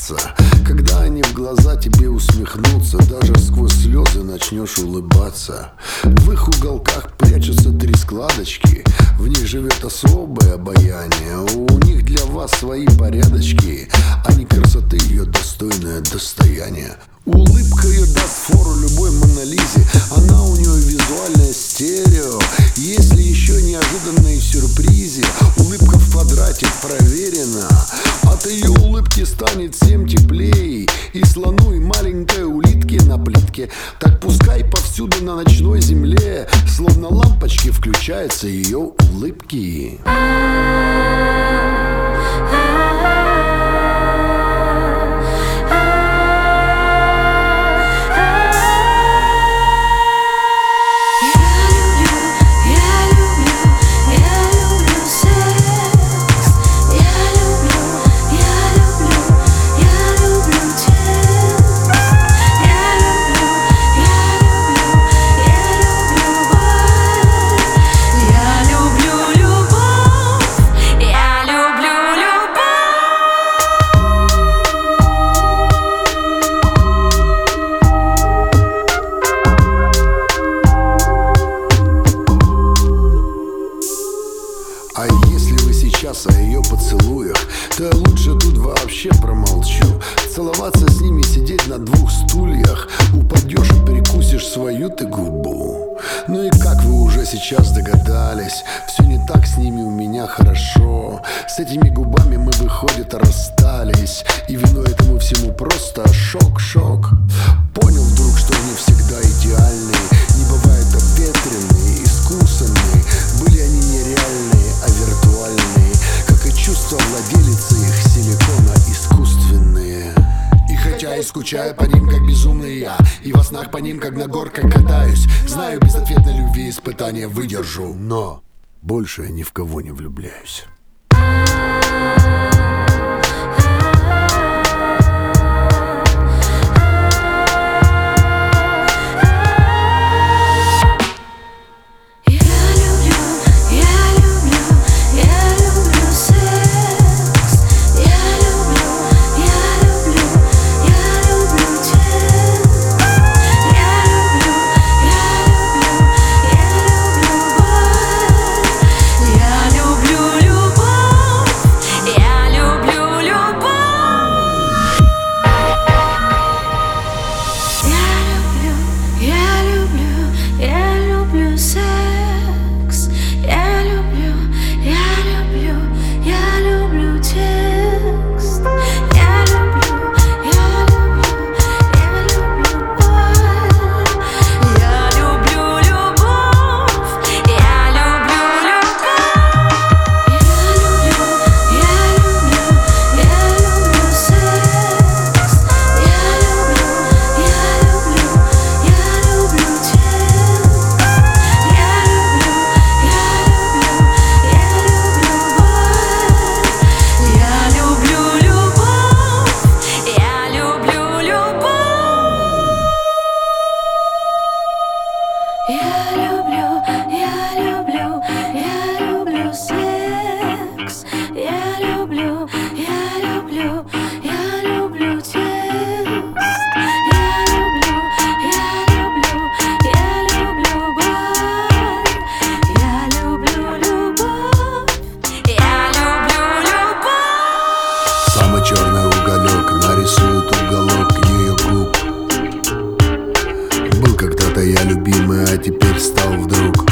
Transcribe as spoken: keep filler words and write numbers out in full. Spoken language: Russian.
улыбаться. Когда они в глаза тебе усмехнутся, даже сквозь слезы начнешь улыбаться. В их уголках прячутся три складочки, в них живет особое обаяние. У них для вас свои порядочки, они красоты ее достойное достояние. Улыбка ее даст фору любой Монолизе, она у нее визуальное стерео. Если еще неожиданные сюрпризы, улыбка в квадрате проверена. От ее улыбки станет всем теплей, и слону, и маленькой улитке на плитке. Так пускай повсюду на ночной земле, словно лампочки, включаются ее улыбки. А если вы сейчас о ее поцелуях, то я лучше тут вообще промолчу. Целоваться с ними, сидеть на двух стульях, упадешь и перекусишь свою ты губу. Ну и как вы уже сейчас догадались, все не так с ними у меня хорошо. С этими губами мы, выходит, расстались, и виной этому всему просто шок-шок. Понял вдруг, что они всегда идеальные, не бывает обветренные, искусанные. Были они нереальные, а виртуальные, как и чувства владелицы их силикона искусственные. И хотя и скучаю по ним, как безумный я, и во снах по ним, как на горках катаюсь, знаю, без ответной любви испытания выдержу, но больше я ни в кого не влюбляюсь. Я люблю, я люблю, я люблю секс. Я люблю, я люблю, я люблю текст. Я люблю, я люблю, я люблю бар. Я люблю любовь, я люблю любовь. Самый черный уголек нарисует уголок ее губ. Был когда-то я любимый, а теперь стал вдруг